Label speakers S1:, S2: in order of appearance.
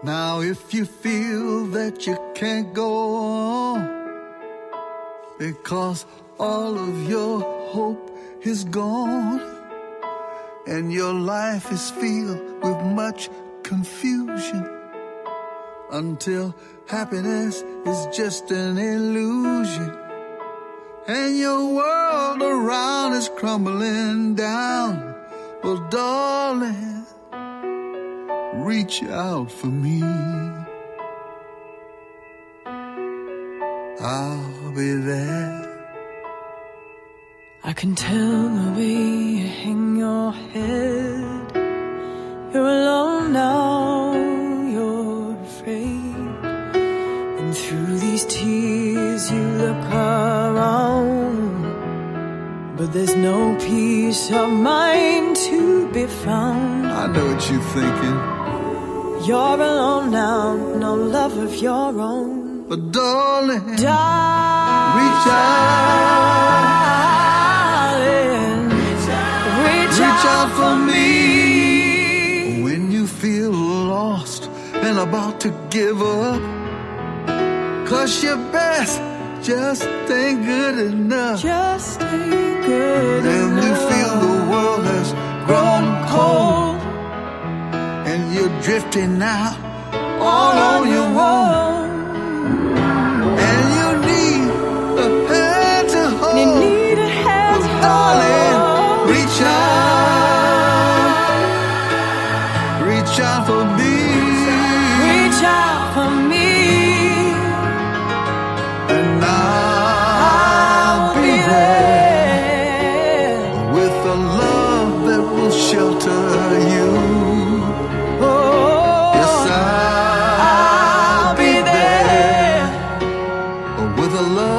S1: Now if you feel that you can't go on because all of your hope is gone and your life is filled with much confusion until happiness is just an illusion and your world around is crumbling down, well, darling, reach out for me. I'll be there.
S2: I can tell the way you hang your head. You're alone now, you're afraid. And through these tears you look around, but there's no peace of mind to be found.
S1: I know what you're thinking.
S2: You're alone now, no love of your own.
S1: But darling,
S2: reach out
S1: for me. When you feel lost and about to give up, 'cause your best just ain't good enough.
S2: Just ain't good enough.
S1: And you feel the world has grown cold and you're drifting out all on your own. And you need a hand to hold.
S2: You need a hand to hold.
S1: Darling, reach out for me.
S2: Reach out for me.
S1: And I'll be there with a love that will shelter you. Yes, I'll be there with a love